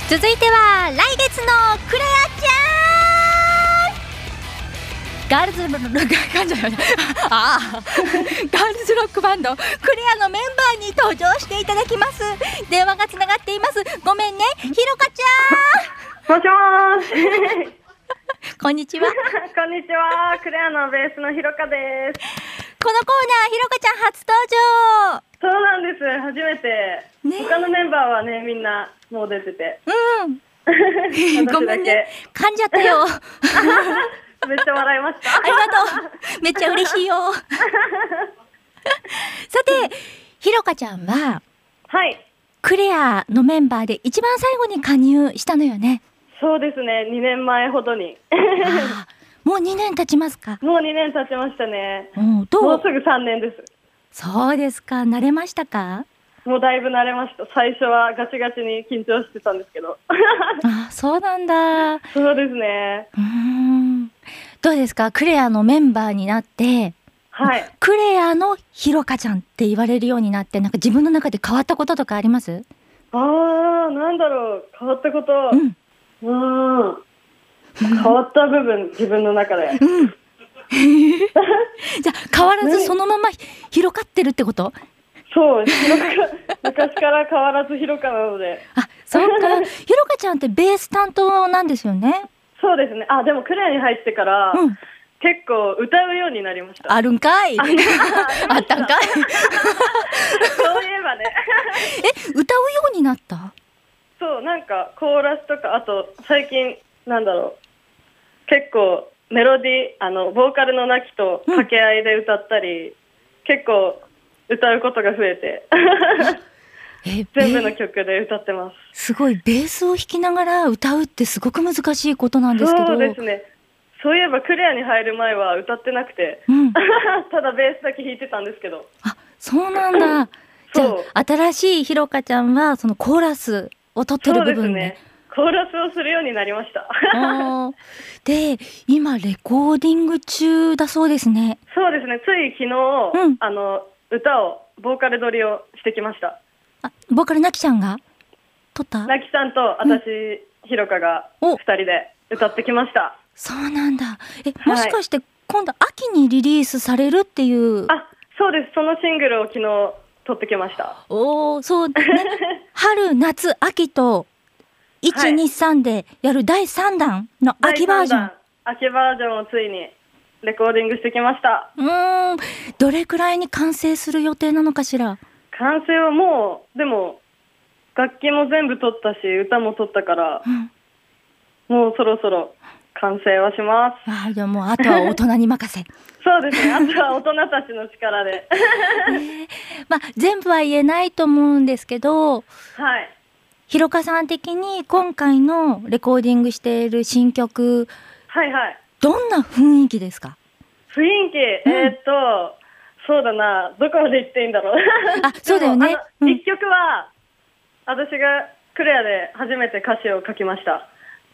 続いては来月のクレアちゃん、ガールズロックロックバンドクレアのメンバーに登場していただきます。電話がつながっています。ごめんね、ひろかちゃん。もしもーしこんにちは。 こんにちは、クレアのベースのひろかです。 このコーナーひろかちゃん初登場。 そうなんです、初めて、ね、他のメンバーはね、みんなもう出てて、 ごめんね、噛んじゃったよめっちゃ笑いました。 ありがとう、めっちゃ嬉しいよさて、ひろかちゃんは、 はい、 クレアのメンバーで一番最後に加入したのよね。 そうですね、2年前ほどにもう2年経ちますか。 もう2年経ちましたね。 もうすぐ3年です。 そうですか。慣れましたか。 もうだいぶ慣れました。最初はガチガチに緊張してたんですけどあ、そうなんだ。 そうですね。 どうですか、クレアのメンバーになって、 はい、 クレアのひろかちゃんって言われるようになって、なんか自分の中で変わったこととかあります？ なんだろう、変わったこと、変わった部分、自分の中で、 じゃあ変わらずそのまま広がってるってこと？ そう、昔から変わらずひろかなので。 あ、そうか。ひろかちゃんってベース担当なんですよね。 そうですね。あ、でもクレアに入ってから、結構歌うようになりました。 あるんかい。あったんかい。 そういえばね歌うようになった？ そう、なんかコーラスとか、あと最近なんだろう、結構メロディー、ボーカルの泣きと掛け合いで歌ったり、結構歌うことが増えて全部の曲で歌ってます。 すごい、ベースを弾きながら歌うってすごく難しいことなんですけど。 そうですね。そういえばクレアに入る前は歌ってなくて、ただベースだけ弾いてたんですけど。 あ、そうなんだ。じゃあ新しいひろかちゃんはそのコーラスを取ってる部分で、 ね、コーラスをするようになりましたで、今レコーディング中だそうですね。 そうですね。つい昨日、歌をボーカル撮りをしてきました。 あ、ボーカルなきちゃんが撮った？ なきさんと私、ひろかが2人で歌ってきました。 そうなんだ。もしかして今度秋にリリースされるっていう？ あ、そうです。そのシングルを昨日撮ってきました。 そうね春夏秋と1、2、3でやる第3弾の秋バージョン。 秋バージョンをついにレコーディングしてきました。 どれくらいに完成する予定なのかしら。 完成はもう、でも楽器も全部撮ったし歌も撮ったから、もうそろそろ完成はします。 じゃあもうあとは大人に任せそうですね、あとは大人たちの力で全部は言えないと思うんですけど、ひろかさん的に今回のレコーディングしている新曲、どんな雰囲気ですか？ 雰囲気、そうだな、どこまで言っていいんだろうそうだよね。 1曲は私がクレアで初めて歌詞を書きました。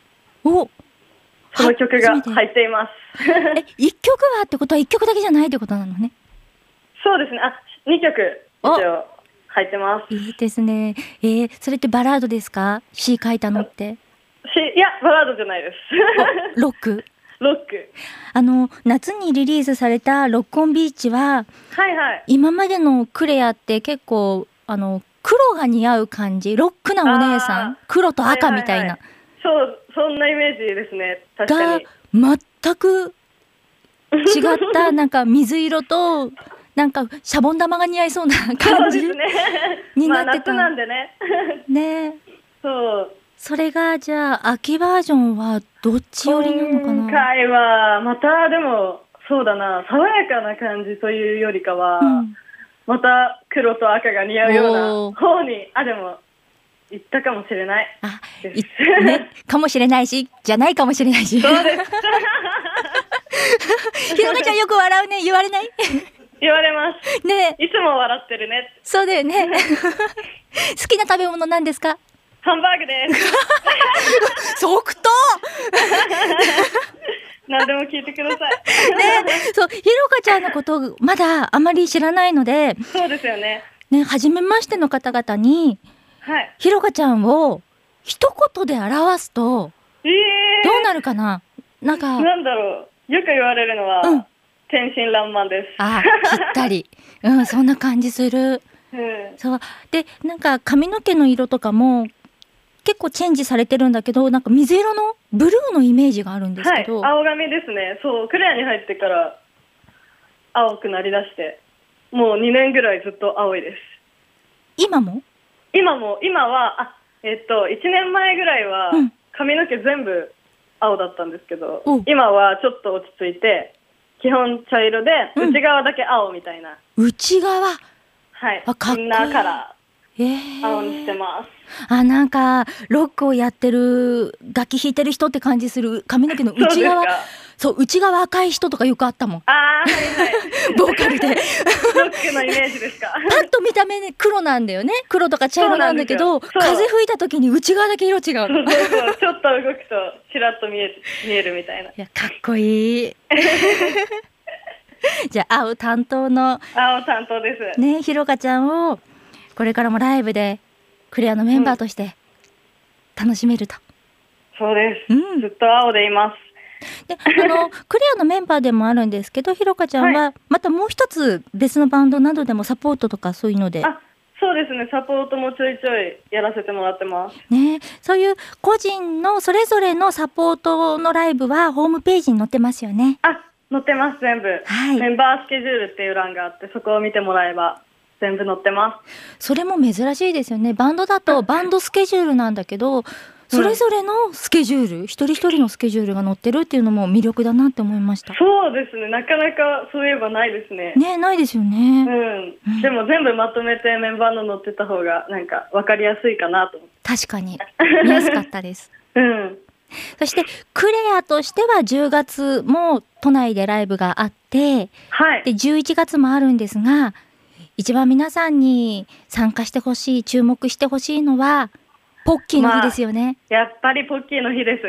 その曲が入っています 1曲はってことは1曲だけじゃないってことなのね。 そうですね。2曲一応入ってます。 いいですね。それってバラードですか？詩書いたのって。 いや、バラードじゃないですロック。 夏にリリースされたロックオンビーチは、今までのクレアって結構黒が似合う感じ、ロックなお姉さん、黒と赤みたいな、 そんなイメージですね。確かに全く違ったなんか水色となんかシャボン玉が似合いそうな感じになってた。 夏なんでねそれがじゃあ秋バージョンはどっち寄りなのかな？ 今回はまたでもそうだな、爽やかな感じというよりかは、また黒と赤が似合うような方にでも言ったかもしれないかもしれないし、じゃないかもしれないし。 そうですひろかちゃんよく笑うね。言われない？ 言われますね。いつも笑ってるね。 そうだよね好きな食べ物なんですか？ ハンバーグです即答何でも聞いてくださいそう、ひろかちゃんのことまだあまり知らないので。 そうですよね。 初めましての方々に、ひろかちゃんを一言で表すと、どうなるかな。なんかなんだろう、よく言われるのは、天真爛漫です。 ぴったり。そんな感じする。そうで、なんか髪の毛の色とかも結構チェンジされてるんだけど、なんか水色のブルーのイメージがあるんですけど、 青髪ですね。そう、クレアに入ってから青くなりだして、もう2年ぐらいずっと青いです。 今は 1年前ぐらいは髪の毛全部青だったんですけど、今はちょっと落ち着いて基本茶色で、内側だけ青みたいな。 内側、 はい、インナーカラー青にしてます。 なんかロックをやってる、楽器弾いてる人って感じする。髪の毛の内側、そう内側赤い人とかよくあったもん。ボーカルでロックのイメージですか。 パッと見た目ね、黒なんだよね。黒とか茶色なんだけど、風吹いた時に内側だけ色違う。 ちょっと動くとちらっと見えるみたいな。 いや、かっこいい。じゃあ青担当ですね。ひろかちゃんをこれからもライブでクレアのメンバーとして楽しめると。 そうです、ずっと青でいます。 で、クレアのメンバーでもあるんですけど、ひろかちゃんはまたもう一つ別のバンドなどでもサポートとかそういうので。 そうですね、サポートもちょいちょいやらせてもらってますね。そういう個人のそれぞれのサポートのライブはホームページに載ってますよね。 載ってます、全部、メンバースケジュールっていう欄があって、そこを見てもらえば全部載ってます。 それも珍しいですよね。バンドだとバンドスケジュールなんだけど、それぞれのスケジュール、一人一人のスケジュールが載ってるっていうのも魅力だなって思いました。 そうですね、なかなかそういえばないですね。 ないですよね。 でも全部まとめてメンバーの載ってた方がなんか分かりやすいかなと思って。 確かに見やすかったです。そしてクレアとしては10月も都内でライブがあって、で11月もあるんですが、一番皆さんに参加してほしい、注目してほしいのはポッキーの日ですよね。 やっぱりポッキーの日です。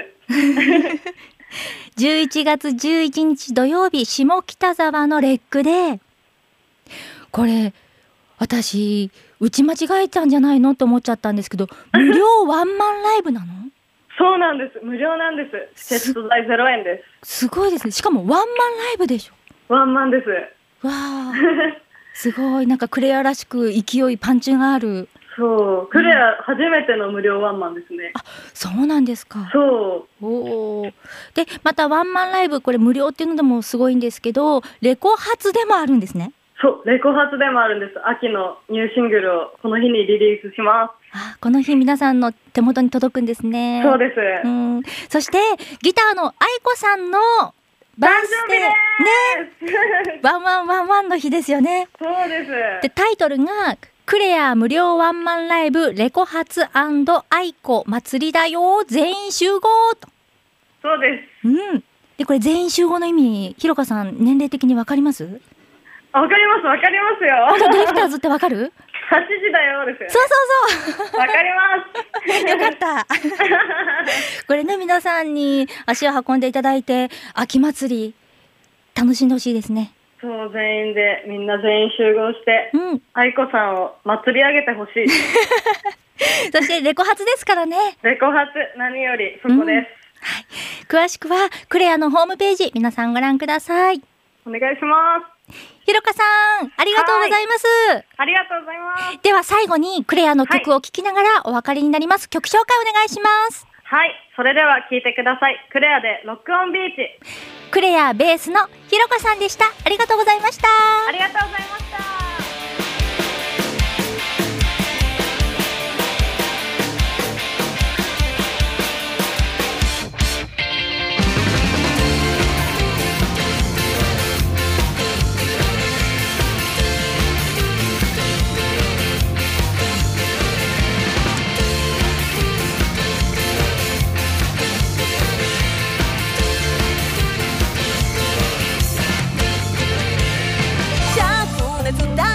11月11日土曜日、下北沢のレックで、これ私打ち間違えたんじゃないのと思っちゃったんですけど、無料ワンマンライブなの？ そうなんです、無料なんです。チケット代0円です。 すごいですね。しかもワンマンライブでしょ。 ワンマンです。 わあ、すごい。なんかクレアらしく勢い、パンチがある。 そう、クレア初めての無料ワンマンですね。 そうなんですか。 そう。 で、またワンマンライブ、これ無料っていうのでもすごいんですけど、レコ発でもあるんですね。 そう、レコ発でもあるんです。秋のニューシングルをこの日にリリースします。 この日皆さんの手元に届くんですね。 そうです。 そしてギターの愛子さんのバースデーね、ワンワンワンワンの日ですよね。 そうです。 で、タイトルがクレア無料ワンマンライブレコ発&愛子祭りだよ全員集合と。 そうです。 で、これ全員集合の意味、ひろかさん年齢的にわかります？ わかりますよ。 本当ディレクターズってわかる ？8時だよですよね。 そう。 わかります。 よかった。これね、皆さんに足を運んでいただいて、秋祭り楽しんでほしいですね。 そう、みんな全員集合して、愛子さんを祭り上げてほしい。 そしてレコ発ですからね。 レコ発、何よりそこです。 詳しくはクレアのホームページ、皆さんご覧ください。 お願いします。 ひろかさん、ありがとうございます。 ありがとうございます。 では最後にクレアの曲を聴きながらお別れになります。曲紹介お願いします。 はい、それでは聴いてください。クレアでロックオンビーチ。 クレアベースのひろかさんでした。ありがとうございました。 ありがとうございました。 熱だ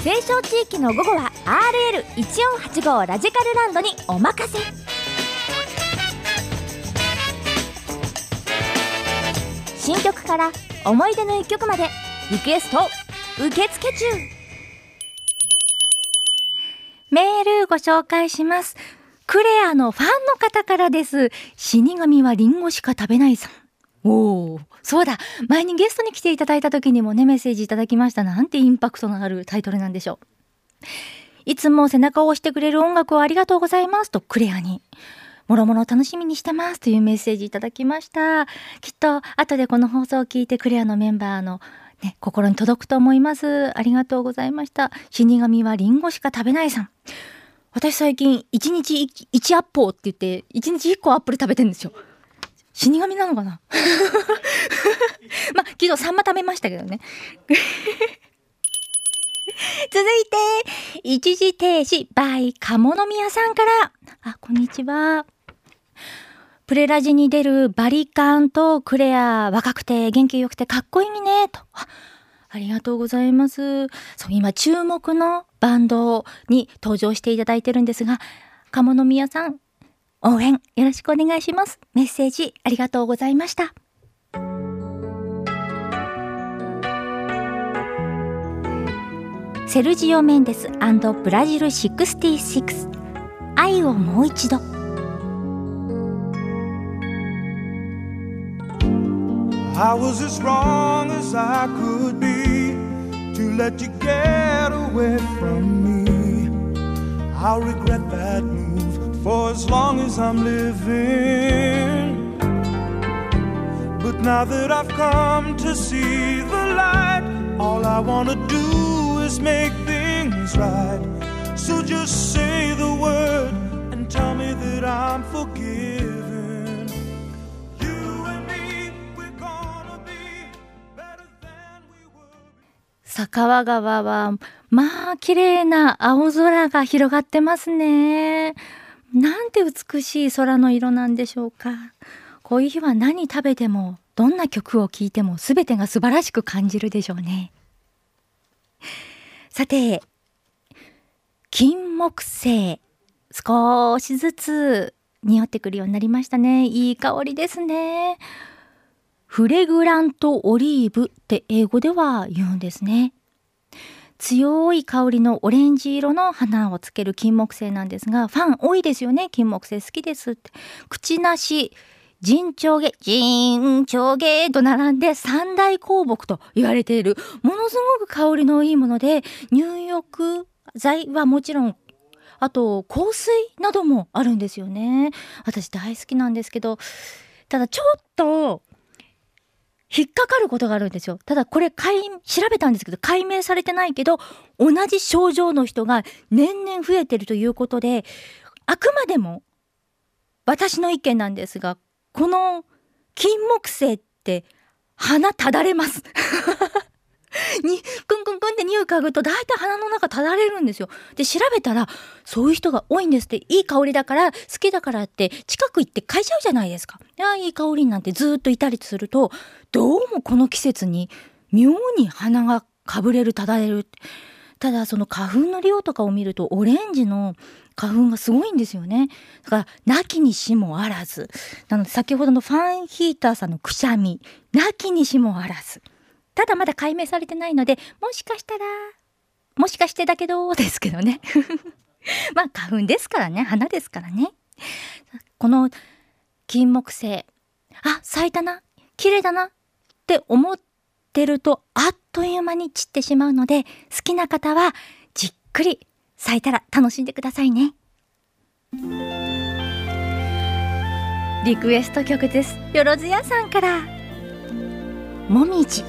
西湘地域の午後は RL1485 ラジカルランドにお任せ。新曲から思い出の一曲までリクエスト受付中。メールご紹介します。クレアのファンの方からです。死神はリンゴしか食べないさん。おー、そうだ、前にゲストに来ていただいた時にもね、メッセージいただきました。なんてインパクトのあるタイトルなんでしょう。いつも背中を押してくれる音楽をありがとうございますとクレアに、もろもろ楽しみにしてますというメッセージいただきました。きっと後でこの放送を聞いてクレアのメンバーのね、心に届くと思います。ありがとうございました。死神はリンゴしか食べないさん。私最近1日1アッポーって言って1日1個アップル食べてるんですよ。死神なのかなまあ昨日サンマ食べましたけどね続いて一時停止 by 鴨宮さんから、あ、こんにちは。プレラジに出るバリカンとクレア、若くて元気よくてかっこいいねと、ありがとうございます。そう、今注目のバンドに登場していただいてるんですが、鴨宮さん応援よろしくお願いします。メッセージありがとうございました。セルジオ・メンデス&ブラジル66、愛をもう一度。 I was as wrong as I could be to let you get away from me. I'll regret that move for as long as I'm living. But now that I've come to see the light, all I want to do is make things right. So just say the word and tell me that I'm forgiven. 坂和川はまあ綺麗な青空が広がってますね。なんて美しい空の色なんでしょうか。こういう日は何食べてもどんな曲を聴いても全てが素晴らしく感じるでしょうね。さて、金木犀少しずつ匂ってくるようになりましたね。いい香りですね。フレグラントオリーブって英語では言うんですね。強い香りのオレンジ色の花をつける金木犀なんですが、ファン多いですよね。金木犀好きですって。口なし、陣長芸と並んで三大香木と言われている、ものすごく香りのいいもので、入浴剤はもちろん、あと香水などもあるんですよね。私大好きなんですけど、ただちょっと引っかかることがあるんですよ。ただこれ調べたんですけど解明されてないけど、同じ症状の人が年々増えてるということで、あくまでも私の意見なんですが、この金木犀って鼻ただれますにクンクンクンって匂い嗅ぐと大体鼻の中ただれるんですよ。で調べたらそういう人が多いんですって。いい香りだから好きだからって近く行って嗅いじゃうじゃないですか。いい香りなんてずっといたりすると、どうもこの季節に妙に鼻がかぶれる、ただれる。ただその花粉の量とかを見るとオレンジの花粉がすごいんですよね。だからなきにしもあらずなので、先ほどのファンヒーターさんのくしゃみ、なきにしもあらず。ただまだ解明されてないので、もしかしてだけどですけどねまあ花粉ですからね、花ですからね。この金木犀、咲いたな、綺麗だなって思ってるとあっという間に散ってしまうので、好きな方はじっくり咲いたら楽しんでくださいね。リクエスト曲です。よろずやさんから、もみじ。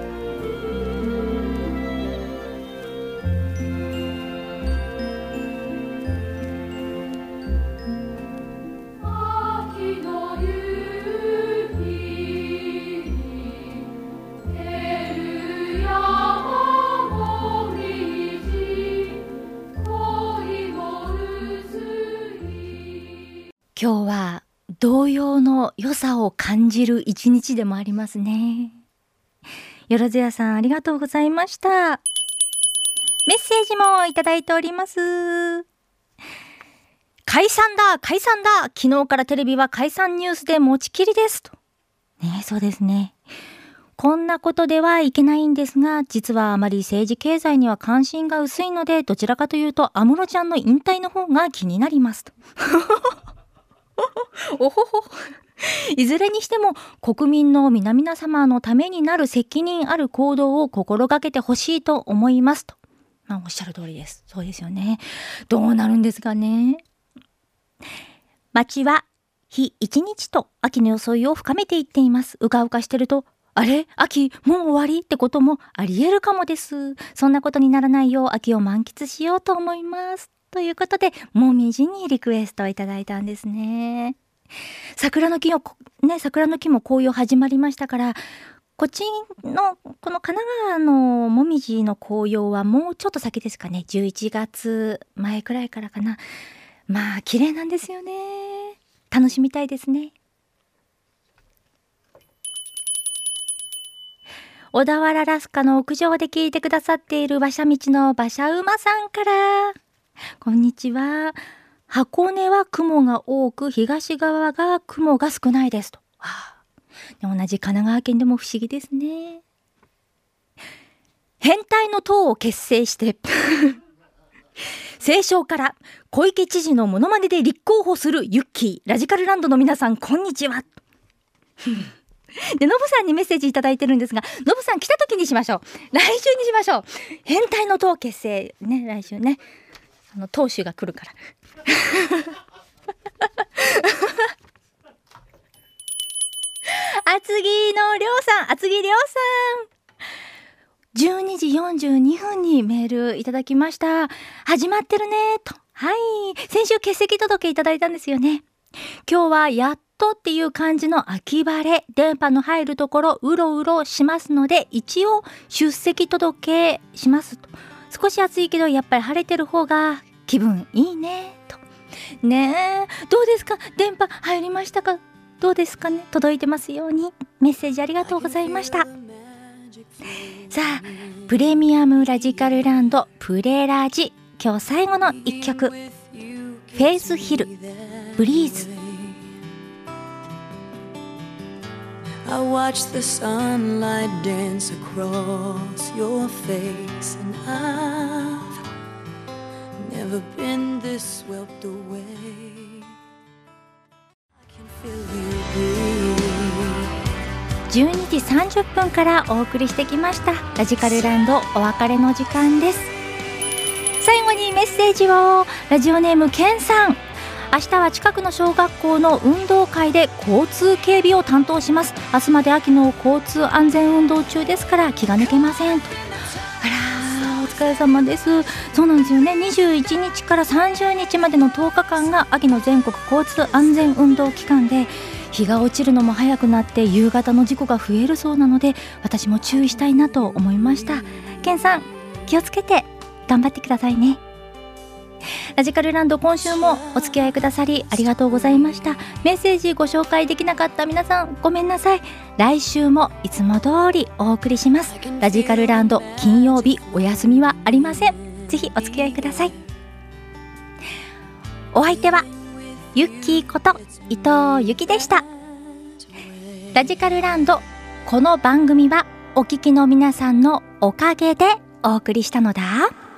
今日は童謡の良さを感じる一日でもありますね。よろずやさんありがとうございました。 メッセージもいただいております。解散だ解散だ、昨日からテレビは解散ニュースで持ちきりですと。ね、そうですね。こんなことではいけないんですが、実はあまり政治経済には関心が薄いので、どちらかというと安室ちゃんの引退の方が気になりますと。おほほ。いずれにしても国民の皆々様のためになる責任ある行動を心がけてほしいと思いますと。まあ、おっしゃる通りです。そうですよね。どうなるんですかね。街は日一日と秋の装いを深めていっています。うかうかしてると、あれ秋もう終わりってこともあり得るかもです。そんなことにならないよう秋を満喫しようと思います。ということで、もみじにリクエストをいただいたんですね。桜の木も紅葉始まりましたから、こっちのこの神奈川のもみじの紅葉はもうちょっと先ですかね。11月前くらいからかな。まあ綺麗なんですよね。楽しみたいですね。小田原ラスカの屋上で聞いてくださっている馬車道の馬車馬さんから、こんにちは。箱根は雲が多く、東側が雲が少ないですと。同じ神奈川県でも不思議ですね。変態の党を結成して清少から小池知事のモノマネで立候補するユッキー、ラジカルランドの皆さんこんにちは。で、ノブさんにメッセージいただいてるんですが、ノブさん来た時にしましょう。来週にしましょう。変態の党結成ね、来週ね。党首が来るから厚木のりょうさん、厚木りょうさん、12時42分にメールいただきました。始まってるねと。はい、先週欠席届いただいたんですよね。今日はやっとっていう感じの秋晴れ、電波の入るところうろうろしますので、一応出席届しますと。少し暑いけどやっぱり晴れてる方が気分いいねと。ねえ、どうですか、電波入りましたか、どうですかね、届いてますように。メッセージありがとうございました。さあ、プレミアムラジカルランドプレラジ、今日最後の一曲、フェイスヒルブリーズ。 I watch the sunlight dance across your face, and I've never been this swept away. I can feel you breathe. 12時30分からお送りしてきましたラジカルランド、お別れの時間です。最後にメッセージを。ラジオネームケンさん、明日は近くの小学校の運動会で交通警備を担当します。明日まで秋の交通安全運動中ですから気が抜けませんと。あら、お疲れ様です。そうなんですよね。21日から30日までの10日間が秋の全国交通安全運動期間で、日が落ちるのも早くなって夕方の事故が増えるそうなので、私も注意したいなと思いました。ケンさん、気をつけて頑張ってくださいね。ラジカルランド、今週もお付き合いくださりありがとうございました。メッセージご紹介できなかった皆さんごめんなさい。来週もいつも通りお送りします。ラジカルランド、金曜日お休みはありません。ぜひお付き合いください。お相手はユッキーこと伊藤ゆきでした。ラジカルランド、この番組はお聞きの皆さんのおかげでお送りしたのだ。